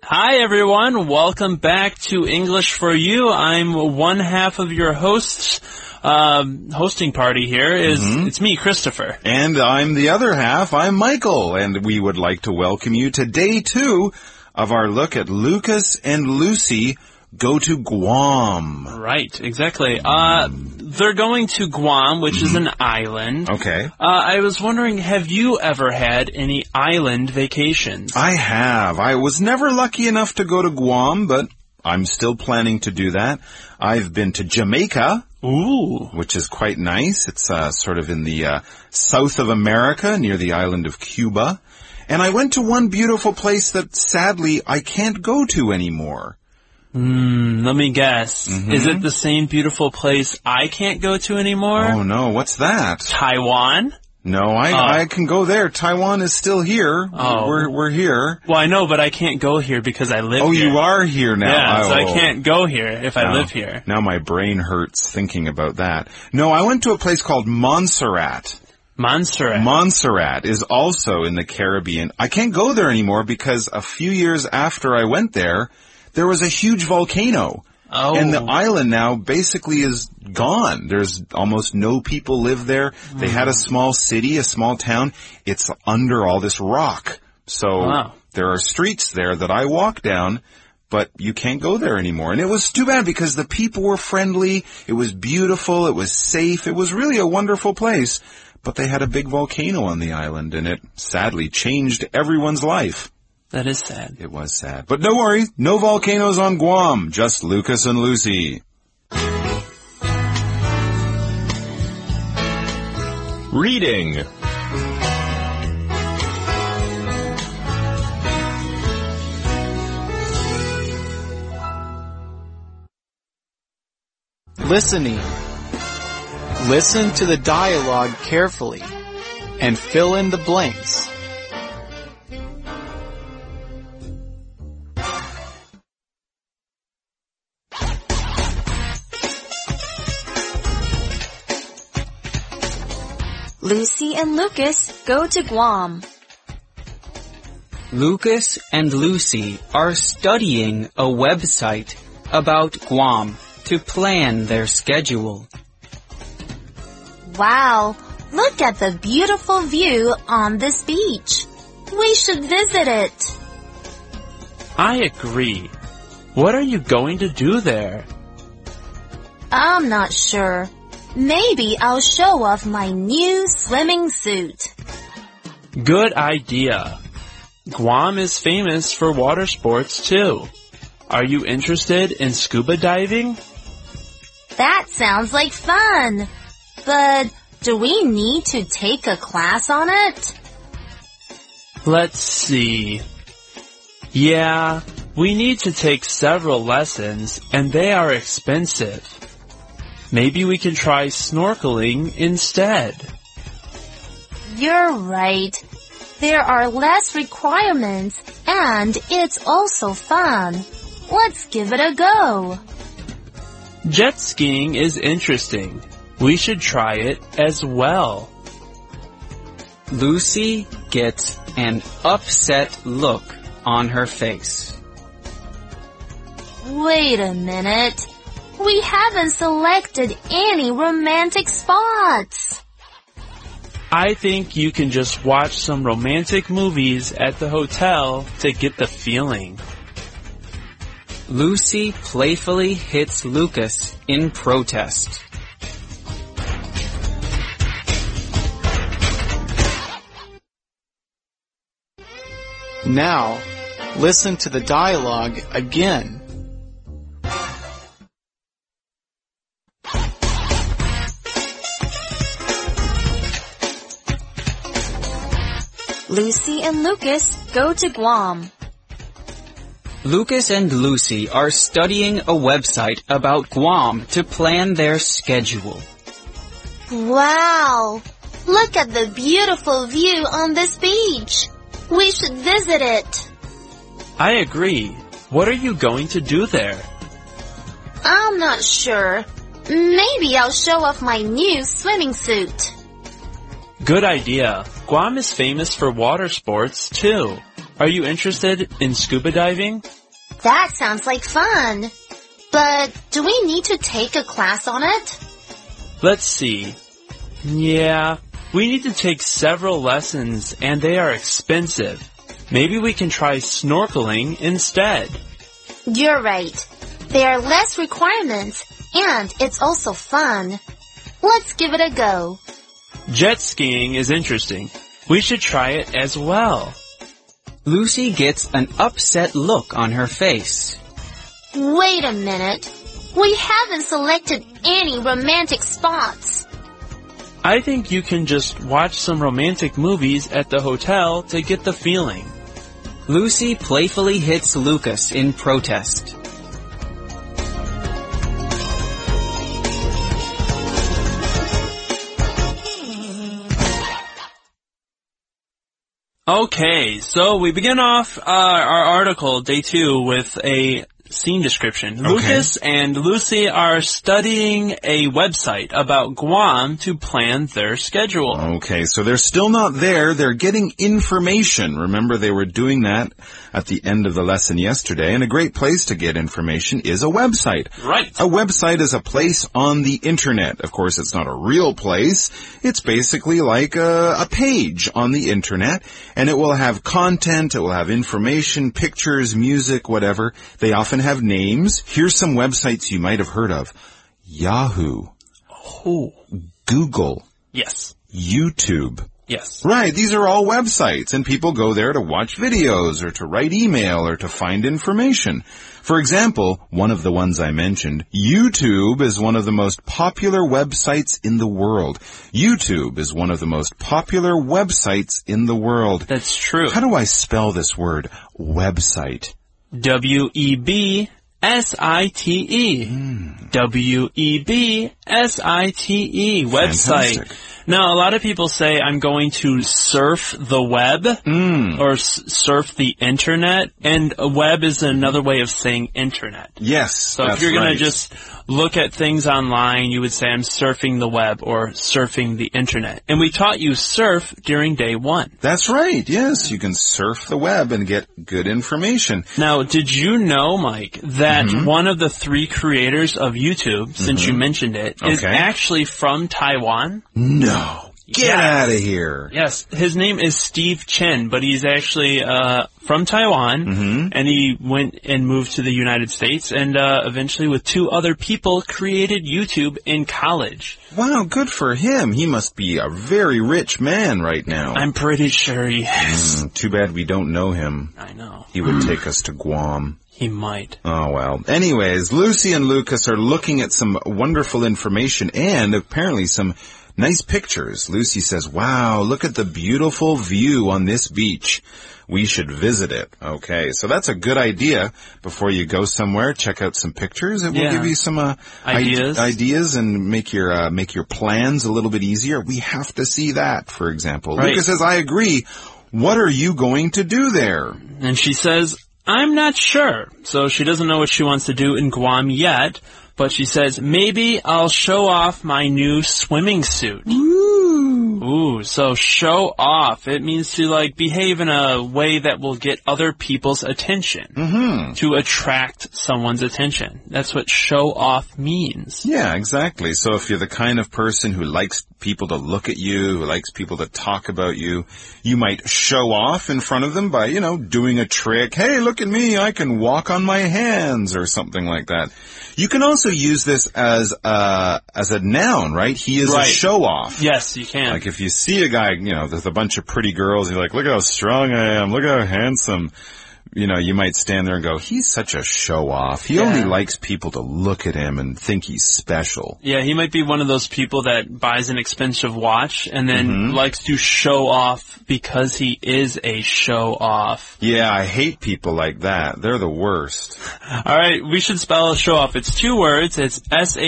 Hi everyone, welcome back to English for You. I'm one half of your host's hosting party here. It's me, Christopher. And I'm the other half, I'm Michael, and we would like to welcome you to day 2 of our look at Lucas and Lucy Go to Guam. Right, exactly. They're going to Guam, which is an island. Okay. I was wondering, have you ever had any island vacations? I have. I was never lucky enough to go to Guam, but I'm still planning to do that. I've been to Jamaica. Ooh. Which is quite nice. It's sort of in the south of America, near the island of Cuba. And I went to one beautiful place that, sadly, I can't go to anymore. Let me guess. Is it the same beautiful place I can't go to anymore? Oh, no. What's that? Taiwan? No, I can go there. Taiwan is still here. Oh. We're here. Well, I know, but I can't go here because I live here. Oh, you are here now. Yeah, so I can't go here if I live here. Now my brain hurts thinking about that. No, I went to a place called Montserrat. Montserrat is also in the Caribbean. I can't go there anymore because a few years after I went there was a huge volcano. Oh. And the island now basically is gone. There's almost no people live there. They had a small city, a small town. It's under all this rock. So there are streets there that I walk down, but you can't go there anymore. And it was too bad because the people were friendly. It was beautiful. It was safe. It was really a wonderful place. But they had a big volcano on the island, and it sadly changed everyone's life. That is sad. It was sad. But don't worry, no volcanoes on Guam, just Lucas and Lucy. Reading. Listening. Listen to the dialogue carefully and fill in the blanks. Lucy and Lucas go to Guam. Lucas and Lucy are studying a website about Guam to plan their schedule. Wow, look at the beautiful view on this beach. We should visit it. I agree. What are you going to do there? I'm not sure. Maybe I'll show off my new swimming suit. Good idea. Guam is famous for water sports too. Are you interested in scuba diving? That sounds like fun. But do we need to take a class on it? Let's see. Yeah, we need to take several lessons and they are expensive. Maybe we can try snorkeling instead. You're right. There are less requirements and it's also fun. Let's give it a go. Jet skiing is interesting. We should try it as well. Lucy gets an upset look on her face. Wait a minute. We haven't selected any romantic spots. I think you can just watch some romantic movies at the hotel to get the feeling. Lucy playfully hits Lucas in protest. Now, listen to the dialogue again. Lucy and Lucas go to Guam. Lucas and Lucy are studying a website about Guam to plan their schedule. Wow! Look at the beautiful view on this beach. We should visit it. I agree. What are you going to do there? I'm not sure. Maybe I'll show off my new swimming suit. Good idea. Guam is famous for water sports, too. Are you interested in scuba diving? That sounds like fun. But do we need to take a class on it? Let's see. Yeah, we need to take several lessons and they are expensive. Maybe we can try snorkeling instead. You're right. There are less requirements and it's also fun. Let's give it a go. Jet skiing is interesting. We should try it as well. Lucy gets an upset look on her face. Wait a minute. We haven't selected any romantic spots. I think you can just watch some romantic movies at the hotel to get the feeling. Lucy playfully hits Lucas in protest. Okay, so we begin off our article, day 2, with a scene description. Okay. Lucas and Lucy are studying a website about Guam to plan their schedule. Okay, so they're still not there. They're getting information. Remember, they were doing that at the end of the lesson yesterday, and a great place to get information is a website. Right. A website is a place on the internet. Of course, it's not a real place. It's basically like a page on the internet, and it will have content, it will have information, pictures, music, whatever. They often have names. Here's some websites you might have heard of. Yahoo. Oh. Google. Yes. YouTube. Yes. Right, these are all websites, and people go there to watch videos, or to write email, or to find information. For example, one of the ones I mentioned, YouTube is one of the most popular websites in the world. YouTube is one of the most popular websites in the world. That's true. How do I spell this word, website? W-E-B-S-I-T-E. W-E-B-S-I-T-E. Website. Fantastic. Now, a lot of people say I'm going to surf the web or surf the internet, and a web is another way of saying internet. Yes, So if you're going to just look at things online, you would say I'm surfing the web or surfing the internet. And we taught you surf during day 1. That's right, yes. You can surf the web and get good information. Now, did you know, Mike, that one of the 3 creators of YouTube, since you mentioned it, is actually from Taiwan? No. Get out of here. Yes, his name is Steve Chen, but he's actually from Taiwan, and he went and moved to the United States, and eventually with 2 other people created YouTube in college. Wow, good for him. He must be a very rich man right now. I'm pretty sure he is. Too bad we don't know him. I know. He would take us to Guam. He might. Oh, well. Anyways, Lucy and Lucas are looking at some wonderful information and apparently some nice pictures. Lucy says, wow, look at the beautiful view on this beach. We should visit it. Okay, so that's a good idea. Before you go somewhere, check out some pictures. It will give you some ideas and make your plans a little bit easier. We have to see that, for example. Right. Lucas says, I agree. What are you going to do there? And she says, I'm not sure. So she doesn't know what she wants to do in Guam yet. But she says, maybe I'll show off my new swimming suit. Ooh, so show off. It means to, like, behave in a way that will get other people's attention. To attract someone's attention. That's what show off means. Yeah, exactly. So if you're the kind of person who likes people to look at you, who likes people to talk about you, you might show off in front of them by, doing a trick. Hey, look at me, I can walk on my hands, or something like that. You can also use this as a noun, right? He is a show-off. Yes, you can. Like if you see a guy, with a bunch of pretty girls, you're like, look how strong I am, look how handsome. You might stand there and go, he's such a show-off. He only likes people to look at him and think he's special. Yeah, he might be one of those people that buys an expensive watch and then likes to show off because he is a show-off. Yeah, I hate people like that. They're the worst. All right, we should spell show off. It's 2 words. It's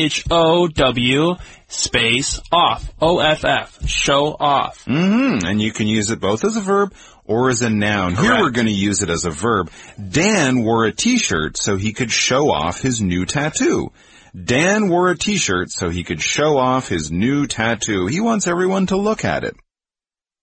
S-H-O-W space off. O-F-F. Show off. And you can use it both as a verb or as a noun. Correct. Here we're going to use it as a verb. Dan wore a t-shirt so he could show off his new tattoo. Dan wore a t-shirt so he could show off his new tattoo. He wants everyone to look at it.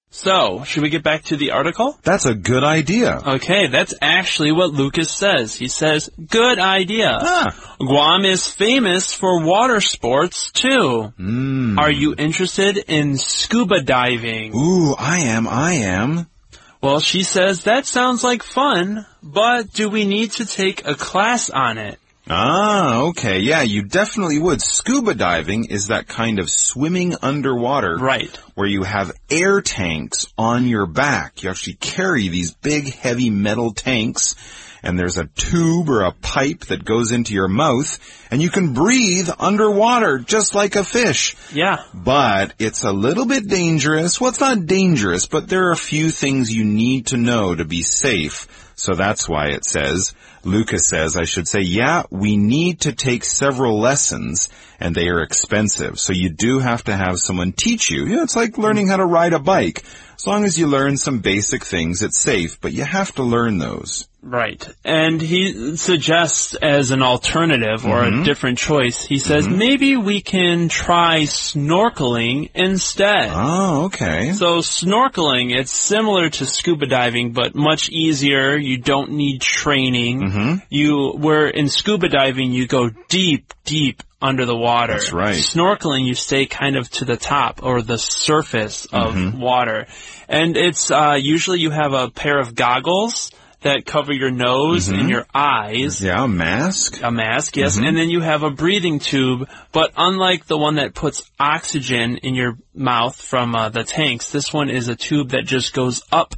So, should we get back to the article? That's a good idea. Okay, that's actually what Lucas says. He says, good idea. Guam is famous for water sports, too. Are you interested in scuba diving? Ooh, I am. Well, she says, that sounds like fun, but do we need to take a class on it? Ah, okay. Yeah, you definitely would. Scuba diving is that kind of swimming underwater. Right. Where you have air tanks on your back. You actually carry these big, heavy metal tanks, and there's a tube or a pipe that goes into your mouth, and you can breathe underwater just like a fish. Yeah. But it's a little bit dangerous. Well, it's not dangerous, but there are a few things you need to know to be safe. So that's why it says, Lucas says, I should say, yeah, we need to take several lessons, and they are expensive. So you do have to have someone teach you. It's like learning how to ride a bike. As long as you learn some basic things, it's safe, but you have to learn those. Right. And he suggests as an alternative or a different choice, he says, maybe we can try snorkeling instead. Oh, okay. So snorkeling, it's similar to scuba diving, but much easier. You don't need training. Where in scuba diving, you go deep under the water. That's right. Snorkeling, you stay kind of to the top or the surface of water. And it's usually you have a pair of goggles that cover your nose and your eyes. Yeah, a mask. A mask, yes. And then you have a breathing tube, but unlike the one that puts oxygen in your mouth from the tanks, this one is a tube that just goes up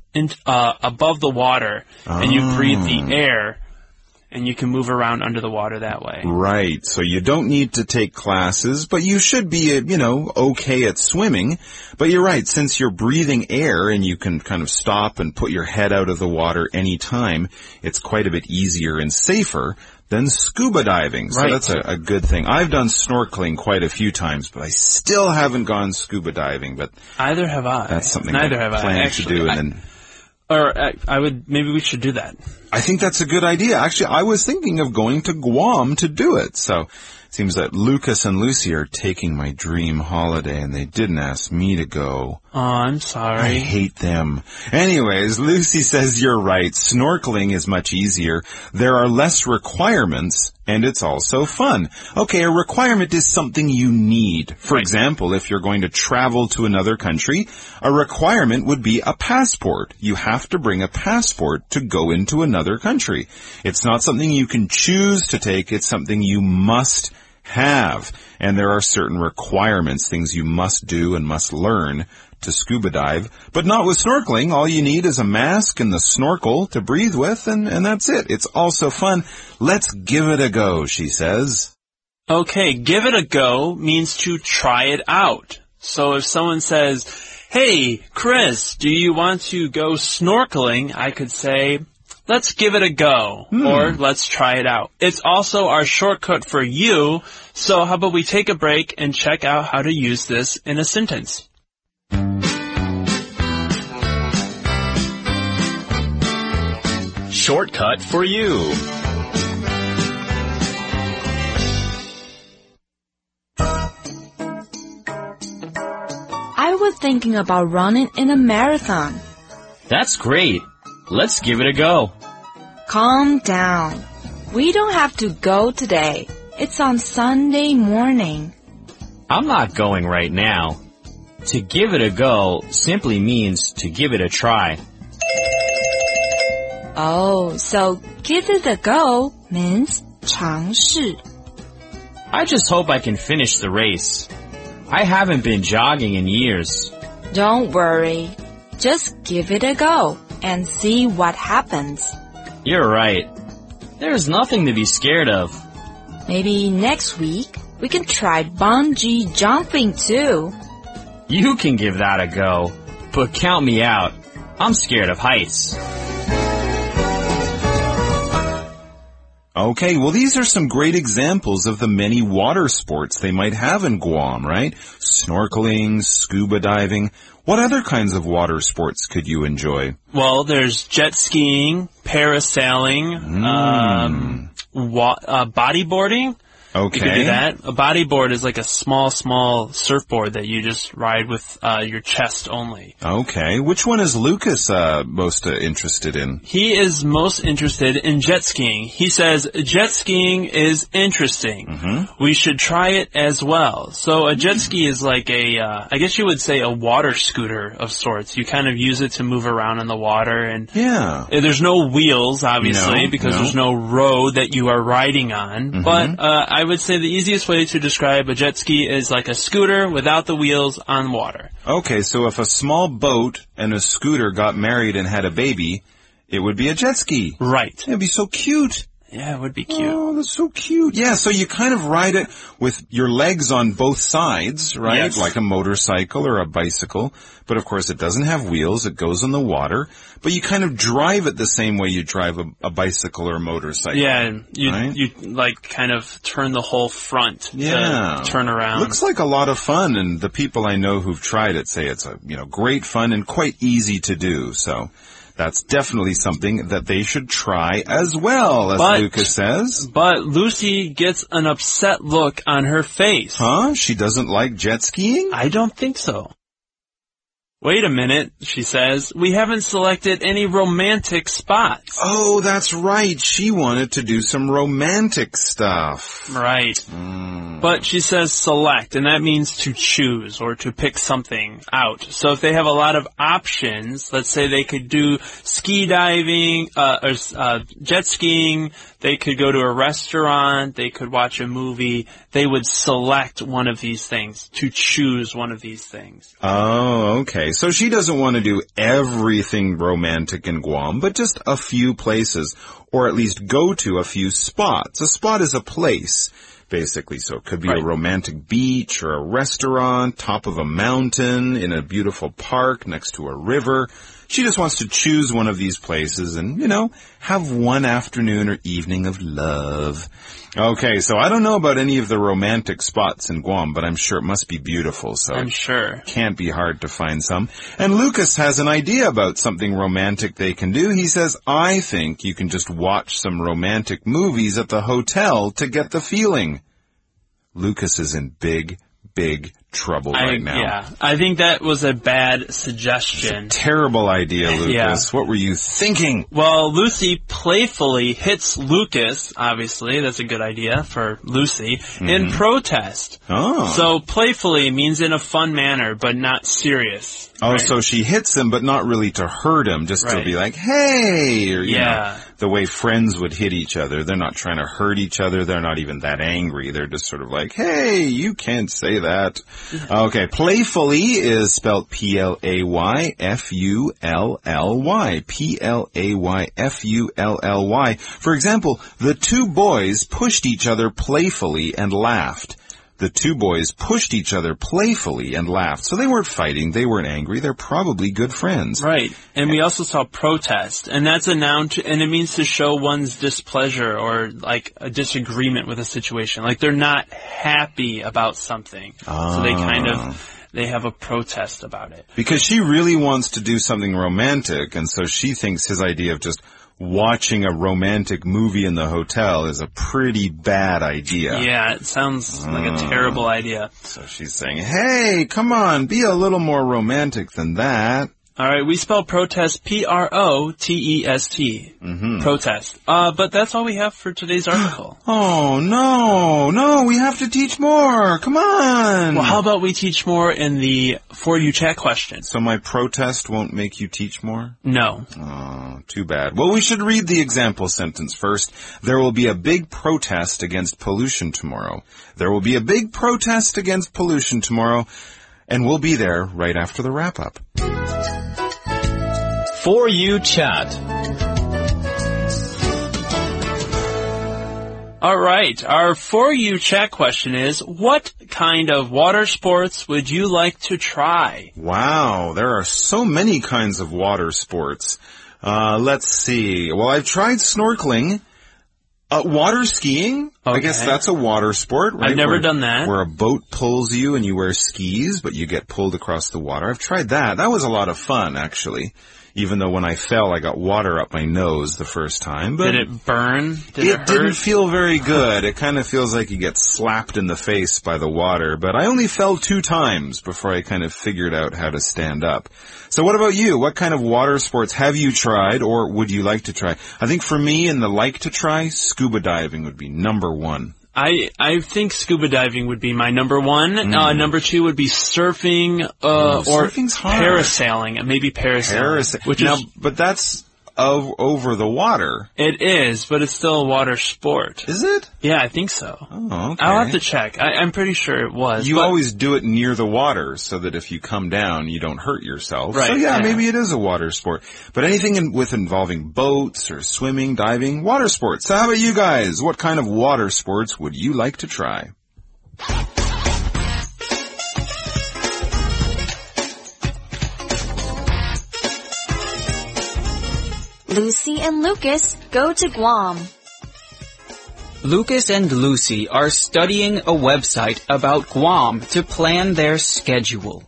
above the water, and you breathe the air. And you can move around under the water that way. Right. So you don't need to take classes, but you should be, okay at swimming. But you're right. Since you're breathing air and you can kind of stop and put your head out of the water anytime, it's quite a bit easier and safer than scuba diving. So that's a good thing. I've done snorkeling quite a few times, but I still haven't gone scuba diving. But either have I. That's something I plan to do. Maybe we should do that. I think that's a good idea. Actually, I was thinking of going to Guam to do it. So it seems that Lucas and Lucy are taking my dream holiday, and they didn't ask me to go. Oh, I'm sorry. I hate them. Anyways, Lucy says you're right. Snorkeling is much easier. There are less requirements, and it's also fun. Okay, a requirement is something you need. For example, if you're going to travel to another country, a requirement would be a passport. You have to bring a passport to go into another country. It's not something you can choose to take. It's something you must have. And there are certain requirements, things you must do and must learn to scuba dive. But not with snorkeling. All you need is a mask and the snorkel to breathe with, and that's it. It's also fun. Let's give it a go, she says. Okay, give it a go means to try it out. So if someone says, hey, Chris, do you want to go snorkeling? I could say, let's give it a go, or let's try it out. It's also our shortcut for you, so how about we take a break and check out how to use this in a sentence. Shortcut for you. I was thinking about running in a marathon. That's great. Let's give it a go. Calm down. We don't have to go today. It's on Sunday morning. I'm not going right now. To give it a go simply means to give it a try. Oh, so give it a go means 尝试. I just hope I can finish the race. I haven't been jogging in years. Don't worry. Just give it a go and see what happens. You're right. There's nothing to be scared of. Maybe next week we can try bungee jumping too. You can give that a go, but count me out. I'm scared of heights. Okay, well, these are some great examples of the many water sports they might have in Guam, right? Snorkeling, scuba diving. What other kinds of water sports could you enjoy? Well, there's jet skiing, parasailing, bodyboarding. Okay. You could do that. A bodyboard is like a small surfboard that you just ride with your chest only. Okay. Which one is Lucas most interested in? He is most interested in jet skiing. He says jet skiing is interesting. Mm-hmm. We should try it as well. So a jet ski is like I guess you would say a water scooter of sorts. You kind of use it to move around in the water, and there's no wheels, obviously, because there's no road that you are riding on. Mm-hmm. But I would say the easiest way to describe a jet ski is like a scooter without the wheels on water. Okay, so if a small boat and a scooter got married and had a baby, it would be a jet ski. Right. It'd be so cute. Yeah, it would be cute. Oh, that's so cute. Yeah, so you kind of ride it with your legs on both sides, right? Yes. Like a motorcycle or a bicycle. But of course it doesn't have wheels. It goes on the water. But you kind of drive it the same way you drive a bicycle or a motorcycle. Yeah, right? you like kind of turn the whole front to turn around. Looks like a lot of fun, and the people I know who've tried it say it's great fun and quite easy to do. So that's definitely something that they should try as well, as Lucas says. But Lucy gets an upset look on her face. Huh? She doesn't like jet skiing? I don't think so. Wait a minute, she says. We haven't selected any romantic spots. Oh, that's right. She wanted to do some romantic stuff. Right. But she says select, and that means to choose or to pick something out. So if they have a lot of options, let's say they could do ski diving, or jet skiing, they could go to a restaurant, they could watch a movie, they would select one of these things, to choose one of these things. Oh, okay. So she doesn't want to do everything romantic in Guam, but just a few places, or at least go to a few spots. A spot is a place, basically. So it could be a romantic beach or a restaurant, top of a mountain, in a beautiful park next to a river. She just wants to choose one of these places and, have one afternoon or evening of love. Okay, so I don't know about any of the romantic spots in Guam, but I'm sure it must be beautiful, so I'm sure. Can't be hard to find some. And Lucas has an idea about something romantic they can do. He says, I think you can just watch some romantic movies at the hotel to get the feeling. Lucas is in big trouble right now. Yeah, I think that was a bad suggestion. It's a terrible idea, Lucas. Yeah. What were you thinking? Well, Lucy playfully hits Lucas, obviously, that's a good idea for Lucy, in protest. Oh. So playfully means in a fun manner, but not serious. Oh, so she hits him, but not really to hurt him, just to be like, hey, or, you know, the way friends would hit each other. They're not trying to hurt each other. They're not even that angry. They're just sort of like, hey, you can't say that. Okay, playfully is spelled Playfully. Playfully. For example, the two boys pushed each other playfully and laughed. The two boys pushed each other playfully and laughed. So they weren't fighting. They weren't angry. They're probably good friends. Right. And we also saw protest. And that's a noun, and it means to show one's displeasure or like a disagreement with a situation. Like they're not happy about something. So they have a protest about it. Because she really wants to do something romantic, and so she thinks his idea of just watching a romantic movie in the hotel is a pretty bad idea. Yeah, it sounds like a terrible idea. So she's saying, hey, come on, be a little more romantic than that. All right, we spell protest Protest. Protest. But that's all we have for today's article. Oh, no, we have to teach more. Come on. Well, how about we teach more in the For You Chat question? So my protest won't make you teach more? No. Oh, too bad. Well, we should read the example sentence first. There will be a big protest against pollution tomorrow. There will be a big protest against pollution tomorrow. And we'll be there right after the wrap-up. For You Chat. All right. Our For You Chat question is, what kind of water sports would you like to try? Wow, there are so many kinds of water sports. Let's see. Well, I've tried snorkeling. Water skiing? Okay. I guess that's a water sport, right? I've never done that. Where a boat pulls you and you wear skis, but you get pulled across the water. I've tried that. That was a lot of fun, actually. even though when I fell, I got water up my nose the first time. But did it burn? It didn't feel very good. It kind of feels like you get slapped in the face by the water. But I only fell 2 times before I kind of figured out how to stand up. So what about you? What kind of water sports have you tried or would you like to try? I think for me, in the like to try, scuba diving would be number 1. I think scuba diving would be my number 1. Number 2 would be surfing, or surfing's hard. Parasailing, maybe parasailing. But that's over the water. It is, but it's still a water sport. Is it? Yeah, I think so. Oh, okay. I'll have to check. I'm pretty sure it was. You always do it near the water so that if you come down, you don't hurt yourself. Right. So yeah, maybe it is a water sport. But anything involving boats or swimming, diving, water sports. So how about you guys? What kind of water sports would you like to try? Lucy and Lucas go to Guam. Lucas and Lucy are studying a website about Guam to plan their schedule.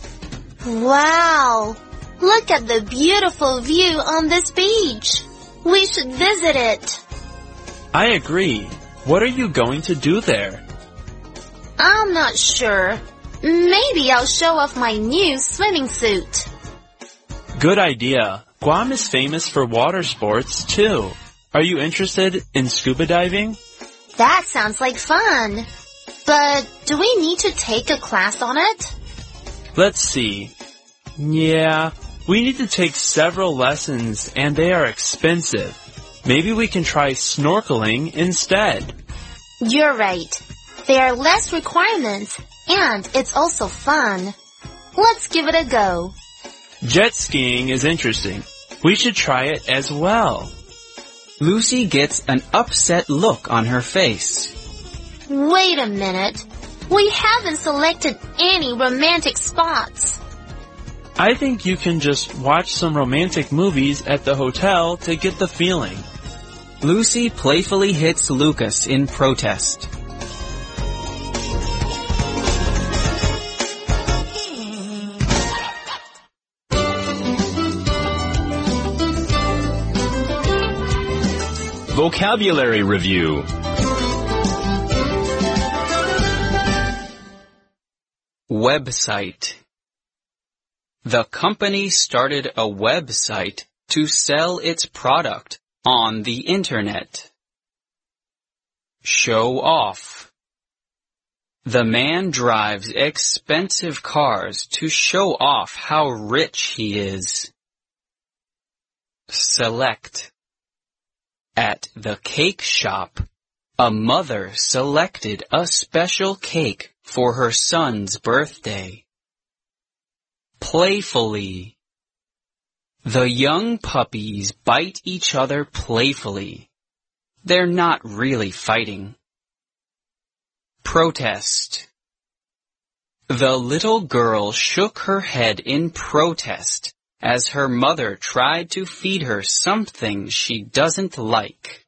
Wow! Look at the beautiful view on this beach. We should visit it. I agree. What are you going to do there? I'm not sure. Maybe I'll show off my new swimming suit. Good idea. Guam is famous for water sports, too. Are you interested in scuba diving? That sounds like fun. But do we need to take a class on it? Let's see. Yeah, we need to take several lessons and they are expensive. Maybe we can try snorkeling instead. You're right. There are less requirements and it's also fun. Let's give it a go. Jet skiing is interesting. We should try it as well. Lucy gets an upset look on her face. Wait a minute. We haven't selected any romantic spots. I think you can just watch some romantic movies at the hotel to get the feeling. Lucy playfully hits Lucas in protest. Vocabulary Review. Website. The company started a website to sell its product on the internet. Show off. The man drives expensive cars to show off how rich he is. Select. At the cake shop, a mother selected a special cake for her son's birthday. Playfully. The young puppies bite each other playfully. They're not really fighting. Protest. The little girl shook her head in protest as her mother tried to feed her something she doesn't like.